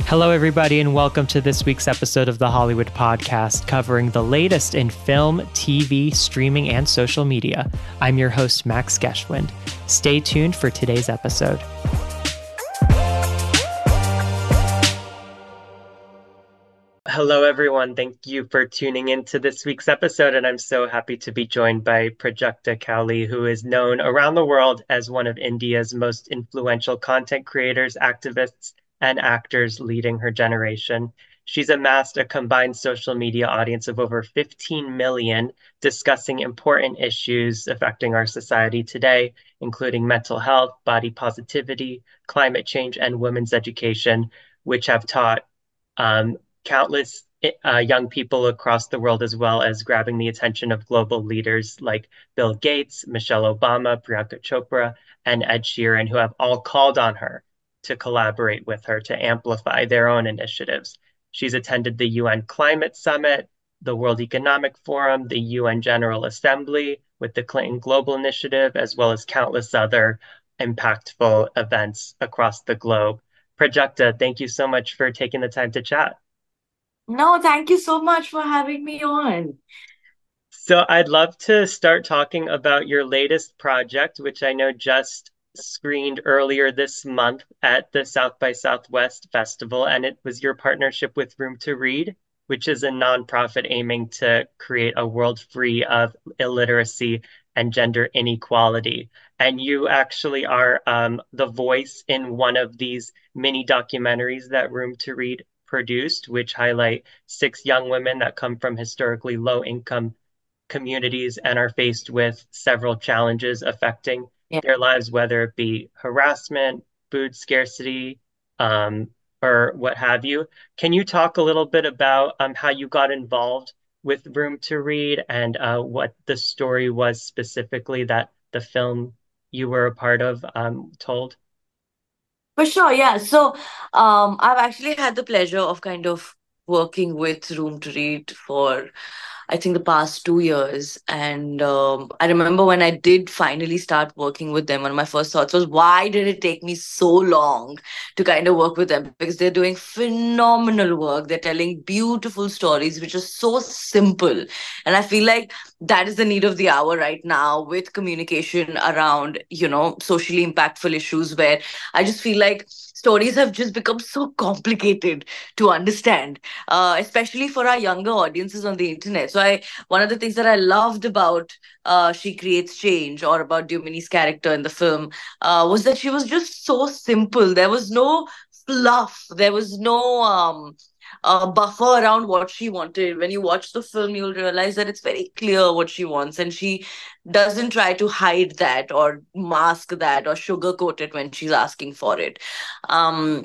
Hello, everybody, and welcome to this week's episode of the Hollywood Podcast, covering the latest in film, TV, streaming, and social media. I'm your host, Max Geschwind. Stay tuned for today's episode. Hello, everyone. Thank you for tuning into this week's episode, and I'm so happy to be joined by Prajakta Kauli, who is known around the world as one of India's most influential content creators, activists, and actors leading her generation. She's amassed a combined social media audience of over 15 million, discussing important issues affecting our society today, including mental health, body positivity, climate change, and women's education, which have taught countless young people across the world, as well as grabbing the attention of global leaders like Bill Gates, Michelle Obama, Priyanka Chopra, and Ed Sheeran, who have all called on her to collaborate with her to amplify their own initiatives. She's attended the UN Climate Summit, the World Economic Forum, the UN General Assembly with the Clinton Global Initiative, as well as countless other impactful events across the globe. Prajakta, thank you so much for taking the time to chat. No, thank you so much for having me on. So I'd love to start talking about your latest project, which I know just screened earlier this month at the South by Southwest Festival, and it was your partnership with Room to Read, which is a nonprofit aiming to create a world free of illiteracy and gender inequality. And you actually are the voice in one of these mini documentaries that Room to Read produced, which highlight six young women that come from historically low income communities and are faced with several challenges affecting Yeah. their lives, whether it be harassment, food scarcity, um, or what have you. Can you talk a little bit about how you got involved with Room to Read and what the story was specifically that the film you were a part of told? For sure, yeah. I've actually had the pleasure of kind of working with Room to Read for I think the past 2 years. And I remember when I did finally start working with them, one of my first thoughts was, why did it take me so long to kind of work with them? Because they're doing phenomenal work. They're telling beautiful stories, which are so simple. And I feel like that is the need of the hour right now with communication around, socially impactful issues where I just feel like stories have just become so complicated to understand, especially for our younger audiences on the internet. One of the things that I loved about She Creates Change, or about Dumini's character in the film, was that she was just so simple. There was no fluff. There was no buffer around what she wanted. When you watch the film, you'll realize that it's very clear what she wants, and she doesn't try to hide that or mask that or sugarcoat it when she's asking for it. Um,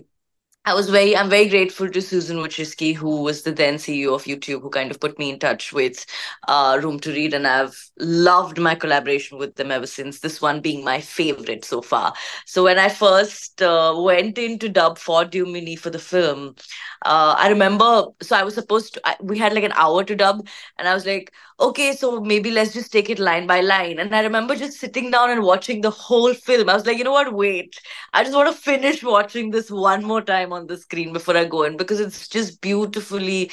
I'm very grateful to Susan Wojcicki, who was the then CEO of YouTube, who kind of put me in touch with Room to Read, and I've loved my collaboration with them ever since. This one being my favorite so far. So when I first went in to dub for Dumini for the film, I remember. So I was supposed to. We had like an hour to dub, and I was like, okay, so maybe let's just take it line by line. And I remember just sitting down and watching the whole film. I was like, you know what? Wait, I just want to finish watching this one more time on the screen before I go in, because it's just beautifully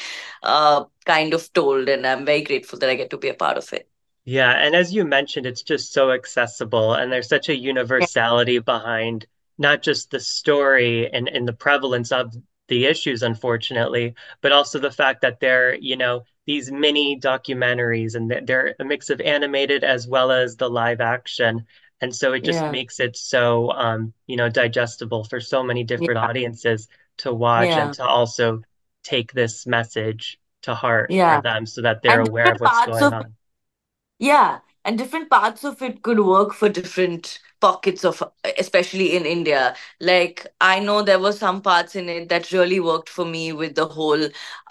kind of told, and I'm very grateful that I get to be a part of it. Yeah, and as you mentioned, it's just so accessible, and there's such a Yeah. universality behind not just the story and the prevalence of the issues, unfortunately, but also the fact that they're, these mini documentaries and they're a mix of animated as well as the live action. And so it just Yeah. makes it so, digestible for so many different Yeah. audiences to watch and Yeah. to also take this message to heart for Yeah. them so that they're And aware of different what's parts going of on. Yeah, and different parts of it could work for different pockets of, especially in India. Like, I know there were some parts in it that really worked for me, with the whole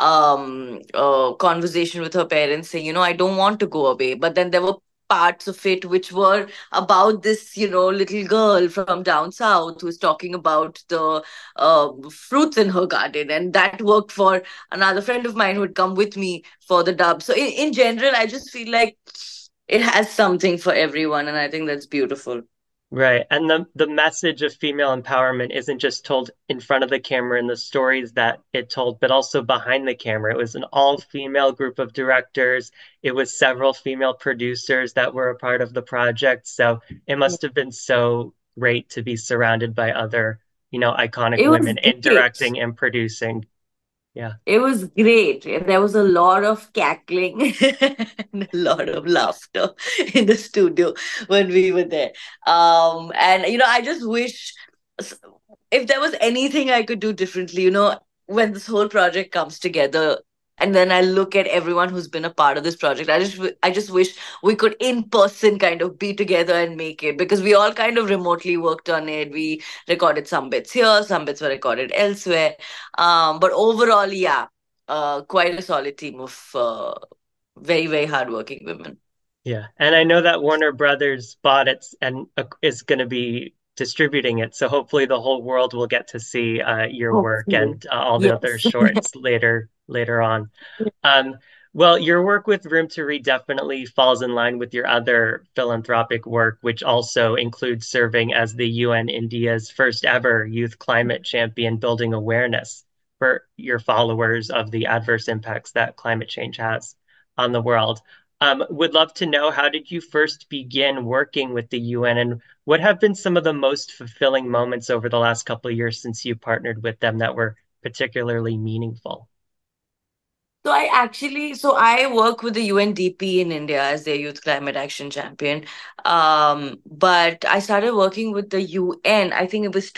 conversation with her parents saying, I don't want to go away. But then there were parts of it which were about this, little girl from down south who's talking about the fruits in her garden. And that worked for another friend of mine who had come with me for the dub. So in general, I just feel like it has something for everyone, and I think that's beautiful. Right. And the message of female empowerment isn't just told in front of the camera in the stories that it told, but also behind the camera. It was an all-female group of directors. It was several female producers that were a part of the project. So it must have been so great to be surrounded by other, iconic It was women in great. directing and producing. Yeah. It was great. There was a lot of cackling and a lot of laughter in the studio when we were there. And I just wish s- if there was anything I could do differently, when this whole project comes together, and then I look at everyone who's been a part of this project, I just wish we could in person kind of be together and make it, because we all kind of remotely worked on it. We recorded some bits here, some bits were recorded elsewhere. But overall, yeah, quite a solid team of very, very hardworking women. Yeah, and I know that Warner Brothers bought it and is going to be distributing it. So hopefully the whole world will get to see your work Hopefully. and all the other Yes. shorts later on. Um, well, your work with Room to Read definitely falls in line with your other philanthropic work, which also includes serving as the UN India's first ever youth climate champion, building awareness for your followers of the adverse impacts that climate change has on the world. Would love to know, how did you first begin working with the UN, and what have been some of the most fulfilling moments over the last couple of years since you partnered with them that were particularly meaningful? So I work with the UNDP in India as their Youth Climate Action Champion. But I started working with the UN, I think it was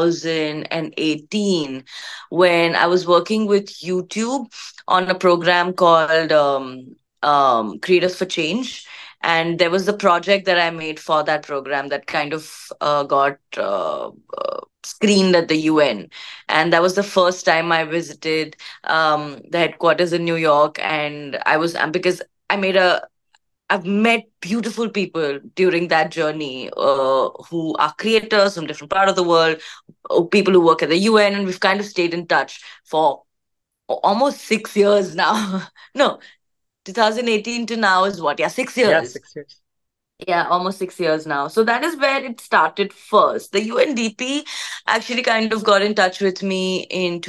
2018, when I was working with YouTube on a program called Creators for Change. And there was a project that I made for that program that kind of got screened at the UN. And that was the first time I visited the headquarters in New York. And I was because I've met beautiful people during that journey who are creators from different part of the world, people who work at the UN, and we've kind of stayed in touch for almost 6 years now. No, 2018 to now is what? Yeah, six Yeah, years. 6 years. Yeah, almost 6 years now. So that is where it started first. The UNDP actually kind of got in touch with me in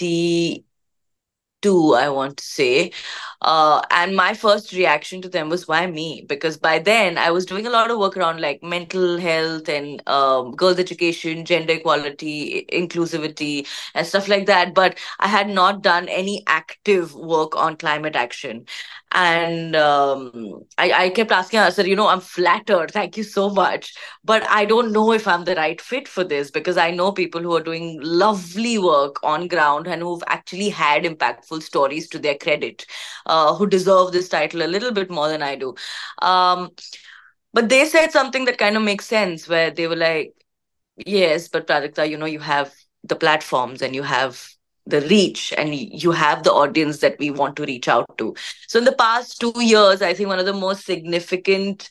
22, I want to say. And my first reaction to them was, why me? Because by then I was doing a lot of work around like mental health and girls' education, gender equality, inclusivity, and stuff like that. But I had not done any active work on climate action. And I kept asking her, I said, I'm flattered. Thank you so much. But I don't know if I'm the right fit for this, because I know people who are doing lovely work on ground and who've actually had impactful stories to their credit, who deserve this title a little bit more than I do. Um, but they said something that kind of makes sense, where they were like, yes, but Prajakta, you have the platforms and you have the reach and you have the audience that we want to reach out to. So in the past 2 years, I think one of the most significant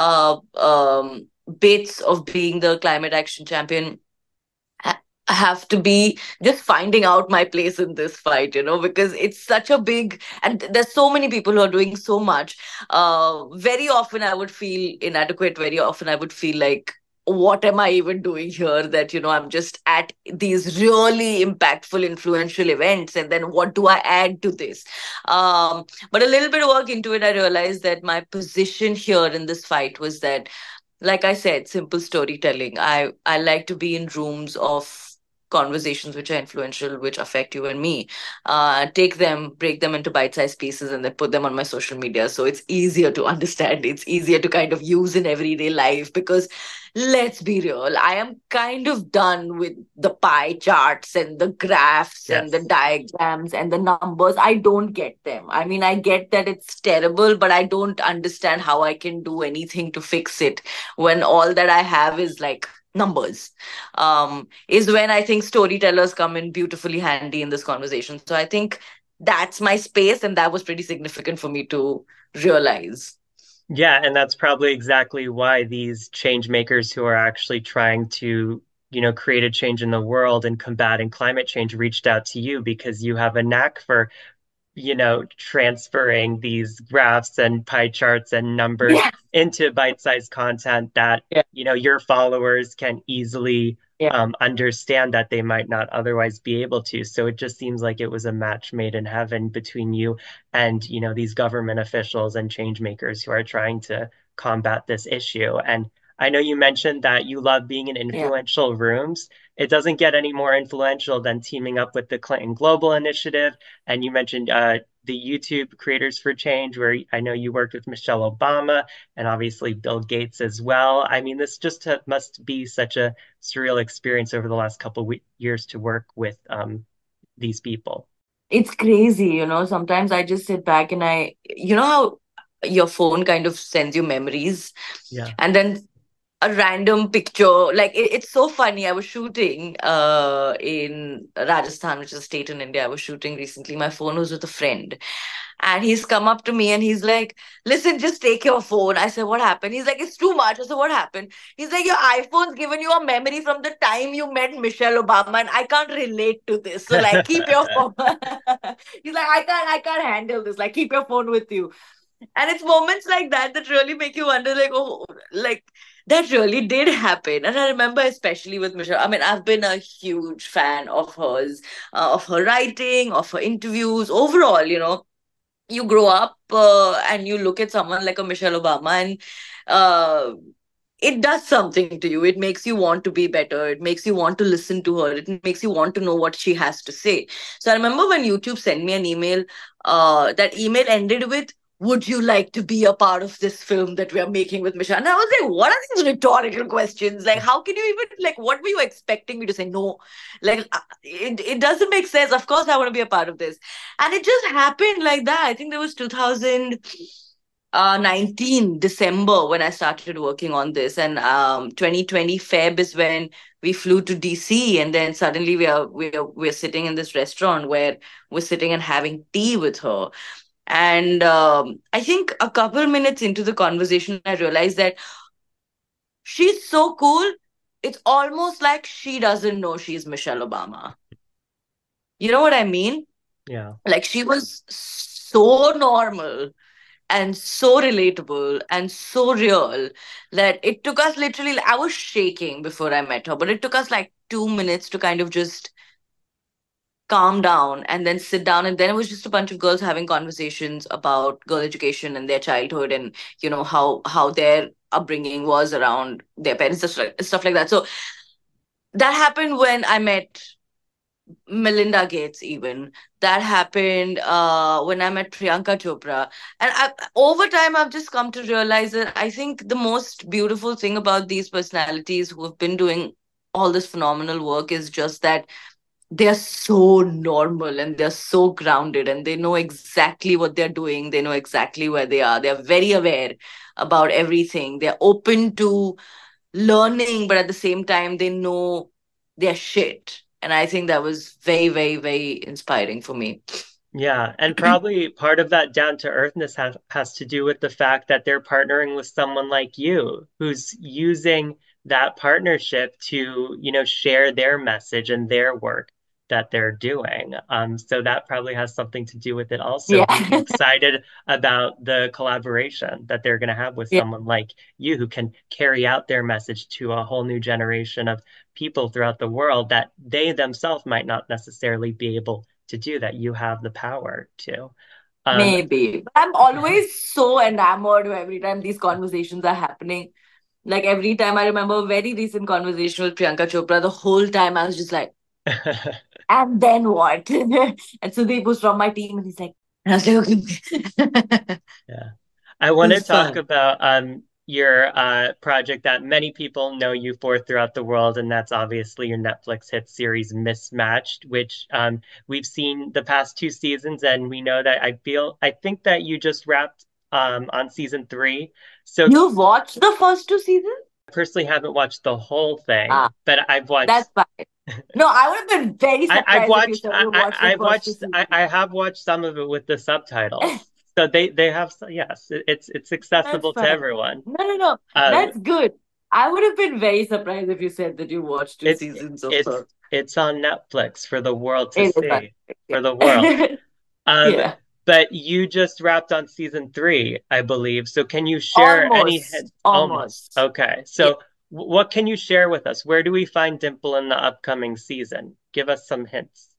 bits of being the climate action champion ha- have to be just finding out my place in this fight, because it's such a big, and there's so many people who are doing so much. Very often I would feel inadequate. Very often I would feel like, what am I even doing here? That, I'm just at these really impactful, influential events. And then what do I add to this? But a little bit of work into it, I realized that my position here in this fight was that, like I said, simple storytelling. I like to be in rooms of conversations which are influential, which affect you and me. Take them, break them into bite-sized pieces, and then put them on my social media. So it's easier to understand. It's easier to kind of use in everyday life, because let's be real, I am kind of done with the pie charts and the graphs and the Yes. diagrams and the numbers. I don't get them. I mean, I get that it's terrible, but I don't understand how I can do anything to fix it when all that I have is like numbers. Is when I think storytellers come in beautifully handy in this conversation. So I think that's my space, and that was pretty significant for me to realize. Yeah, and that's probably exactly why these change makers who are actually trying to, create a change in the world and combating climate change reached out to you, because you have a knack for, transferring these graphs and pie charts and numbers Yeah. into bite-sized content that, Yeah. your followers can easily Yeah. understand that they might not otherwise be able to. So it just seems like it was a match made in heaven between you and, these government officials and change makers who are trying to combat this issue. And I know you mentioned that you love being in Yeah. influential rooms. It doesn't get any more influential than teaming up with the Clinton Global Initiative. And you mentioned the YouTube Creators for Change, where I know you worked with Michelle Obama and obviously Bill Gates as well. I mean, this just must be such a surreal experience over the last couple of years to work with these people. It's crazy, Sometimes I just sit back and how your phone kind of sends you memories, Yeah. and then a random picture. Like it's so funny. I was shooting in Rajasthan, which is a state in India. I was shooting recently. My phone was with a friend. And he's come up to me and he's like, listen, just take your phone. I said, what happened? He's like, it's too much. I said, what happened? He's like, your iPhone's given you a memory from the time you met Michelle Obama, and I can't relate to this. So like keep your phone. He's like, I can't handle this. Like, keep your phone with you. And it's moments like that that really make you wonder, like, oh, like that really did happen. And I remember, especially with Michelle, I mean, I've been a huge fan of hers, of her writing, of her interviews, overall, you grow up and you look at someone like a Michelle Obama, and uh, it does something to you. It makes you want to be better. It makes you want to listen to her. It makes you want to know what she has to say. So I remember when YouTube sent me an email, that email ended with, would you like to be a part of this film that we are making with Michelle? And I was like, what are these rhetorical questions? Like, how can you even, like, what were you expecting me to say? No, like, it doesn't make sense. Of course, I want to be a part of this. And it just happened like that. I think there was 2019 December when I started working on this, and 2020 Feb is when we flew to DC, and then suddenly we're sitting in this restaurant where we're sitting and having tea with her. And I think a couple minutes into the conversation, I realized that she's so cool. It's almost like she doesn't know she's Michelle Obama. You know what I mean? Yeah. Like, she was so normal and so relatable and so real that it took us literally, I was shaking before I met her, but it took us like 2 minutes to kind of just calm down and then sit down. And then it was just a bunch of girls having conversations about girl education and their childhood, and how their upbringing was around their parents, stuff like that. So that happened when I met Melinda Gates, even. That happened when I met Priyanka Chopra. And over time, I've just come to realize that I think the most beautiful thing about these personalities who have been doing all this phenomenal work is just that they're so normal and they're so grounded, and they know exactly what they're doing. They know exactly where they are. They're very aware about everything. They're open to learning, but at the same time, they know their shit. And I think that was very, very, very inspiring for me. Yeah, and probably part of that down to earthness has to do with the fact that they're partnering with someone like you who's using that partnership to, share their message and their work that they're doing. So that probably has something to do with it also, Yeah. being excited about the collaboration that they're going to have with Yeah. someone like you who can carry out their message to a whole new generation of people throughout the world that they themselves might not necessarily be able to do that. You have the power to. Um, Maybe. But I'm always so enamored every time these conversations are happening. Like every time, I remember a very recent conversation with Priyanka Chopra. The whole time I was just like, and then what? And Sudeep was from my team, and he's like, and I was like, okay. yeah. I It want to was talk fun. about your project that many people know you for throughout the world, and that's obviously your Netflix hit series Mismatched, which we've seen the past two seasons, and we know that I think that you just wrapped on season three. So You've watched the first two seasons? I personally haven't watched the whole thing, Ah, but I've watched that's fine. No, I would have been very I've surprised if you watched said you watched the I've first two watched seasons. I have watched some of it with the subtitles. So they have yes, it's That's accessible to fine. everyone. No, no, no. Um That's good. I would have been very surprised if you said that you watched two it's seasons of it's her. it's on Netflix for the world to It is see, fun. for the world. Yeah. Um Yeah. But you just wrapped on season three, I believe. So can you share any Almost, hints? Almost. almost. Okay. Yeah. So what can you share with us? Where do we find Dimple in the upcoming season? Give us some hints.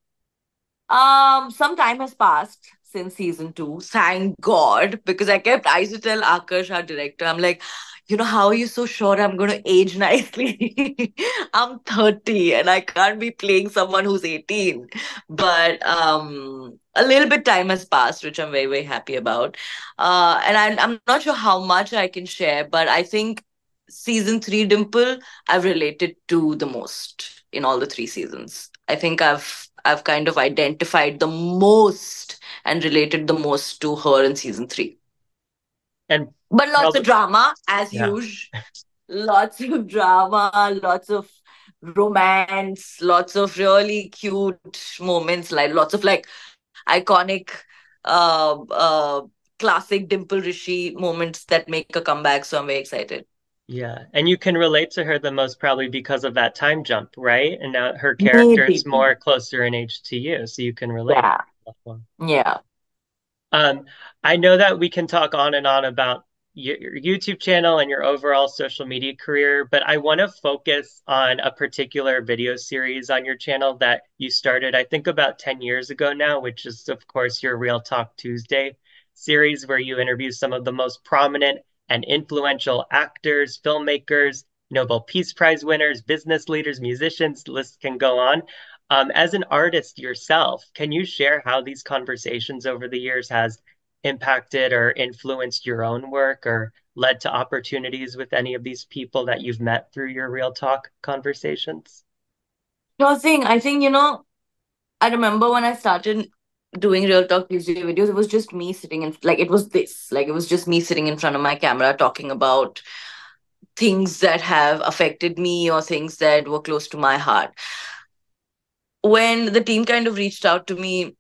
Some time has passed since season two. Thank God, because I used to tell Akash, our director, I'm like, how are you so sure I'm going to age nicely? I'm 30 and I can't be playing someone who's 18. But a little bit time has passed, which I'm very, very happy about. And I'm not sure how much I can share, but I think season three Dimple, I've related to the most in all the three seasons. I think I've kind of identified the most and related the most to her in season three. And But lots of probably, drama, as yeah. usual. Lots of drama, lots of romance, lots of really cute moments, like lots of like iconic, uh, uh, classic Dimple Rishi moments that make a comeback. So I'm very excited. Yeah, and you can relate to her the most probably because of that time jump, right? And now her character Maybe. is more closer in age to you, so you can relate. Yeah. Yeah. Um, I know that we can talk on and on about your YouTube channel and your overall social media career, but I want to focus on a particular video series on your channel that you started, I think, about 10 years ago now, which is, of course, your Real Talk Tuesday series, where you interview some of the most prominent and influential actors, filmmakers, Nobel Peace Prize winners, business leaders, musicians, the list can go on. As an artist yourself, can you share how these conversations over the years has impacted or influenced your own work or led to opportunities with any of these people that you've met through your Real Talk conversations? Sure thing. I think, I remember when I started doing Real Talk Tuesday videos, it was just me sitting in, like, it was just me sitting in front of my camera talking about things that have affected me or things that were close to my heart. When the team kind of reached out to me,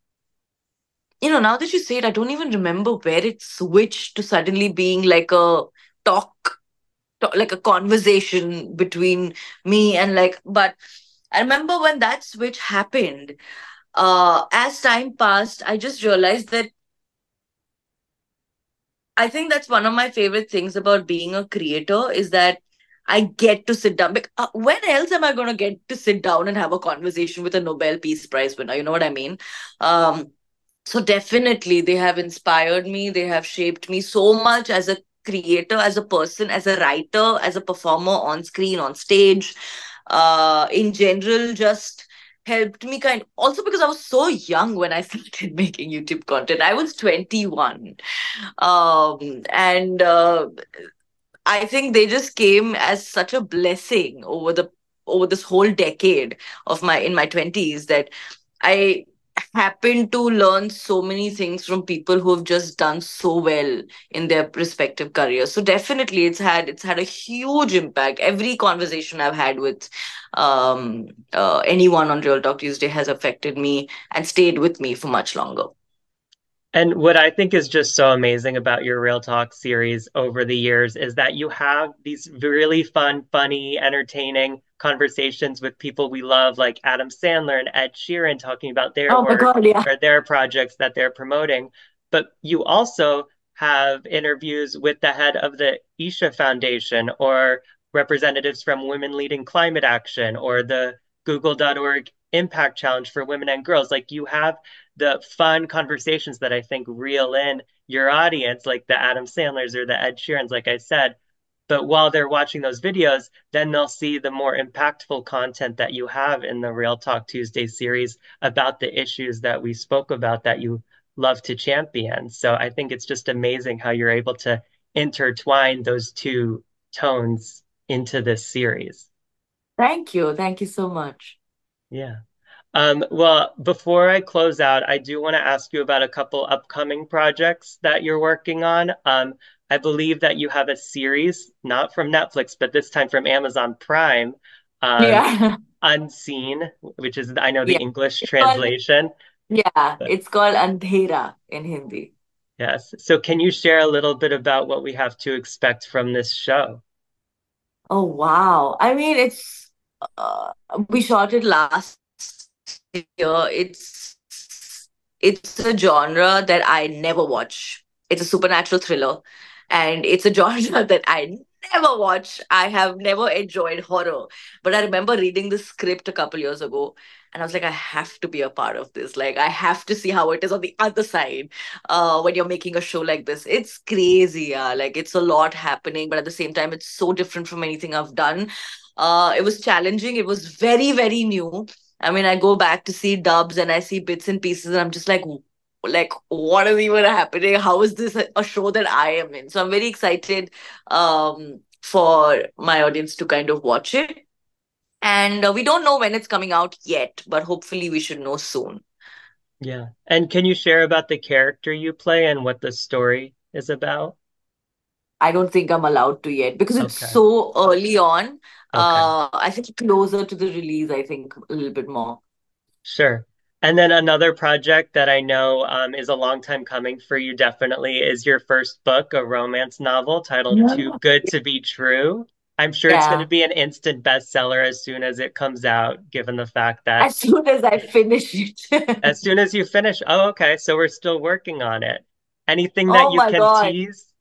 now that you say it, I don't even remember where it switched to suddenly being like a talk, like a conversation between me and like, but I remember when that switch happened, as time passed, I just realized that I think that's one of my favorite things about being a creator is that I get to sit down. When else am I going to get to sit down and have a conversation with a Nobel Peace Prize winner? You know what I mean? Um, so definitely, they have inspired me. They have shaped me so much as a creator, as a person, as a writer, as a performer on screen, on stage. In general, just helped me kind also because I was so young when I started making YouTube content. I was 21. And I think they just came as such a blessing over this whole decade of my in my 20s that I happened to learn so many things from people who have just done so well in their respective careers. So definitely it's had a huge impact. Every conversation I've had with anyone on Real Talk Tuesday has affected me and stayed with me for much longer. And what I think is just so amazing about your Real Talk series over the years is that you have these really fun, funny, entertaining conversations with people we love, like Adam Sandler and Ed Sheeran, talking about their Oh my work God, yeah. or their projects that they're promoting. But you also have interviews with the head of the Isha Foundation or representatives from Women Leading Climate Action or the Google.org Impact Challenge for Women and Girls. Like you have the fun conversations that I think reel in your audience, like the Adam Sandlers or the Ed Sheerans, like I said. But while they're watching those videos, then they'll see the more impactful content that you have in the Real Talk Tuesday series about the issues that we spoke about that you love to champion. So I think it's just amazing how you're able to intertwine those two tones into this series. Thank you. Thank you so much. Yeah. Well, before I close out, I do want to ask you about a couple upcoming projects that you're working on. I believe that you have a series, not from Netflix, but this time from Amazon Prime, um, Yeah. Unseen, which is, I know, the Yeah. English It's called, translation. yeah, But it's called Andhera in Hindi. yes. So can you share a little bit about what we have to expect from this show? Oh, wow. I mean, uh, we shot it last year. It's It's a genre that I never watch. It's a supernatural thriller, and it's a genre that I never watch. I have never enjoyed horror, but I remember reading the script a couple years ago, and I was like, I have to be a part of this. Like, I have to see how it is on the other side. When you're making a show like this, it's crazy. Yeah, like it's a lot happening, but at the same time, it's so different from anything I've done. It was challenging. It was very, very new. I mean, I go back to see dubs and I see bits and pieces, and I'm just like, what is even happening? How is this a show that I am in? So I'm very excited for my audience to kind of watch it. And we don't know when it's coming out yet, but hopefully we should know soon. Yeah. And can you share about the character you play and what the story is about? I don't think I'm allowed to yet because it's Okay. so early on. Okay. I think closer to the release, I think a little bit more. Sure. And then another project that I know is a long time coming for you, definitely, is your first book, a romance novel titled Too Yeah. Good to Be True. I'm sure it's going to Yeah. be an instant bestseller as soon as it comes out, given the fact that As soon as I finish it. as soon as you finish, oh, okay, so we're still working on it. Anything that Oh you my can God. tease?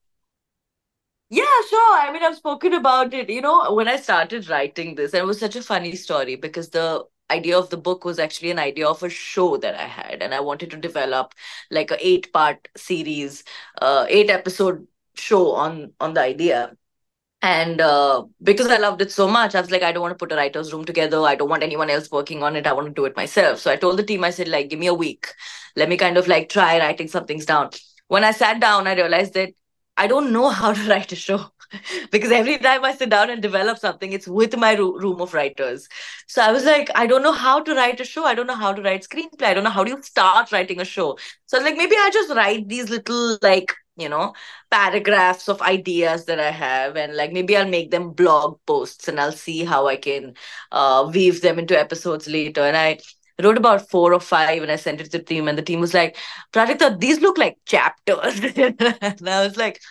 Yeah, sure. I mean, I've spoken about it. When I started writing this, and it was such a funny story because the idea of the book was actually an idea of a show that I had, and I wanted to develop like a 8-part series, 8-episode show on the idea. And because I loved it so much, I was like, I don't want to put a writer's room together. I don't want anyone else working on it. I want to do it myself. So I told the team, I said, like, give me a week. Let me kind of like try writing some things down. When I sat down, I realized that I don't know how to write a show because every time I sit down and develop something, it's with my room of writers. So I was like, I don't know how to write a show. I don't know how to write screenplay. I don't know how do you start writing a show. So I was like, maybe I just write these little like, paragraphs of ideas that I have, and like maybe I'll make them blog posts and I'll see how I can weave them into episodes later. And I wrote about 4 or 5 and I sent it to the team, and the team was like, Prajakta, these look like chapters. And I was like,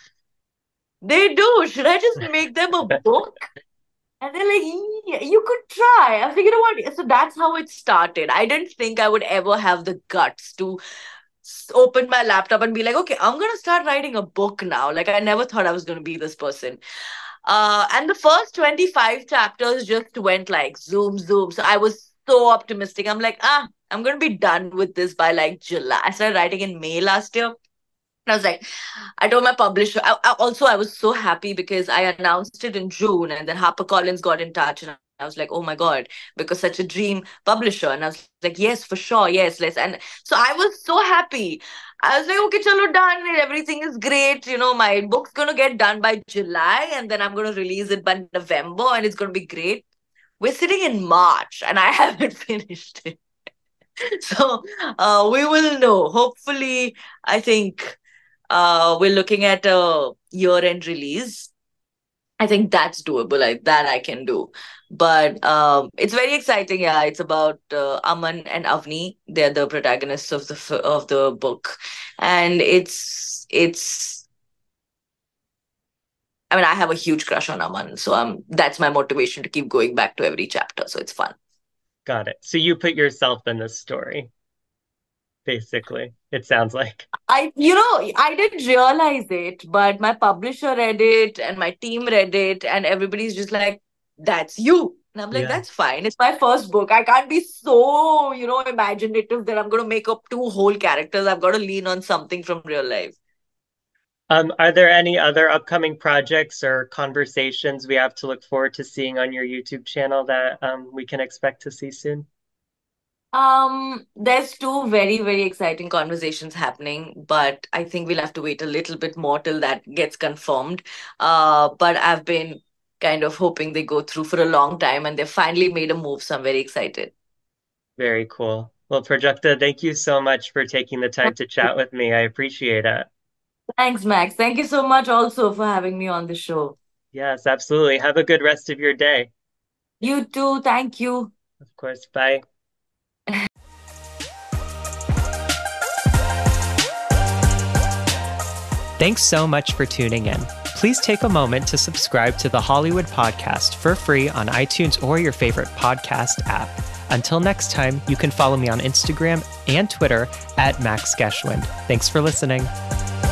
they do. Should I just make them a book? And they're like, yeah, you could try. I was like, you know what? So that's how it started. I didn't think I would ever have the guts to open my laptop and be like, okay, I'm going to start writing a book now. Like, I never thought I was going to be this person. And the first 25 chapters just went like zoom, zoom. So I was so optimistic. I'm like, I'm going to be done with this by like July. I started writing in May last year. I was like, I told my publisher. I was so happy because I announced it in June, and then HarperCollins got in touch, and I was like, oh my god, because such a dream publisher, and I was like, yes, for sure, yes, let's. And so I was so happy. I was like, okay, chalo, done. Everything is great. My book's gonna get done by July, and then I'm gonna release it by November, and it's gonna be great. We're sitting in March, and I haven't finished it. So we will know. Hopefully, I think we're looking at a year-end release. I think that's doable. That I can do. But it's very exciting. Yeah, it's about Aman and Avni. They're the protagonists of the book, and it's. I mean, I have a huge crush on Aman, so that's my motivation to keep going back to every chapter. So it's fun. Got it. So you put yourself in the story, basically, it sounds like. I didn't realize it, but my publisher read it and my team read it, and everybody's just like, that's you. And I'm like, Yeah. that's fine. It's my first book. I can't be so, imaginative that I'm going to make up 2 whole characters. I've got to lean on something from real life. Are there any other upcoming projects or conversations we have to look forward to seeing on your YouTube channel that we can expect to see soon? There's 2 very, very exciting conversations happening, but I think we'll have to wait a little bit more till that gets confirmed. But I've been kind of hoping they go through for a long time and they finally made a move, so I'm very excited. Very cool. Well, Prajakta, thank you so much for taking the time to chat with me. I appreciate it. Thanks, Max. Thank you so much also for having me on the show. Yes, absolutely. Have a good rest of your day. You too. Thank you. Of course. Bye. Thanks so much for tuning in. Please take a moment to subscribe to the Hollywood Podcast for free on iTunes or your favorite podcast app. Until next time, you can follow me on Instagram and Twitter at Max Geschwind. Thanks for listening.